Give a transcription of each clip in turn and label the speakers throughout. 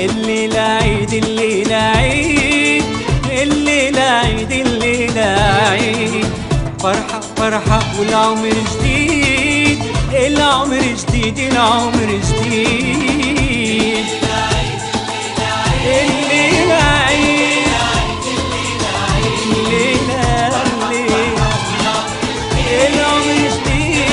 Speaker 1: الليلة عيد الليلة عيد، الليلة عيد الليلة عيد. فرحة فرحة والعمر جديد، العمر جديد العمر جديد. الليلة عيد الليلة الليلة العمر جديد.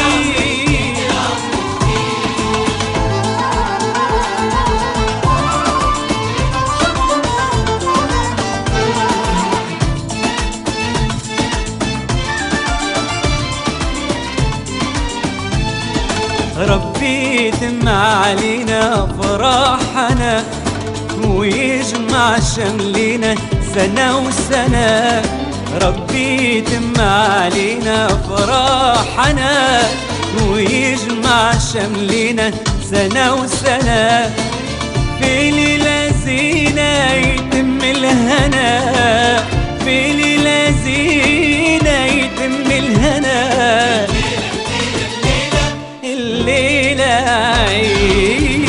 Speaker 1: ربي يتم علينا فرحنا ويجمع شملنا سنة وسنة. ربي يتم علينا فرحنا ويجمع شملنا سنة وسنة. في ليلة زينة يتم الهنا، في ليلة زينة يتم الهنا. الليلة عيد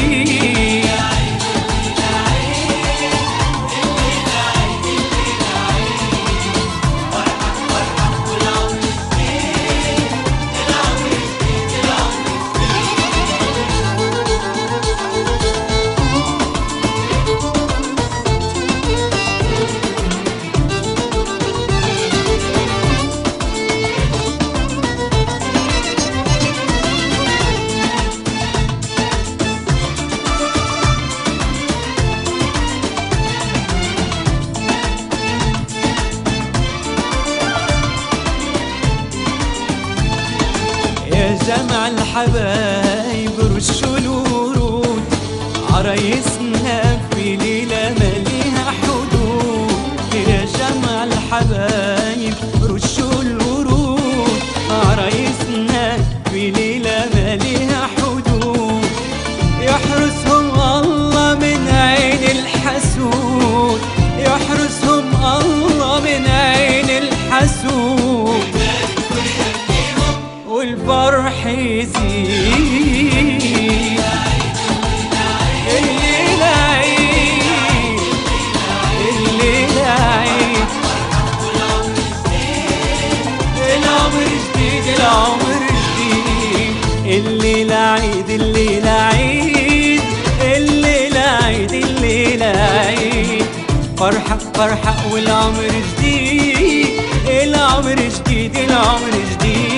Speaker 1: يا جمع الحبايب رشوا الورود، عرايسنا في ليلة ماليها حدود. يا جمع الحبايب رشوا الورود، عرايسنا في ليلة ماليها حدود. يحرسهم الله من عين الحسود، يحرسهم الله من عين الحسود. والفرح يزيد. الليلة عيد الليلة عيد العمر جديد العمر جديد. الليلة عيد الليلة عيد، الليلة عيد الليلة عيد. فرحة فرحة والعمر جديد، العمر جديد العمر جديد.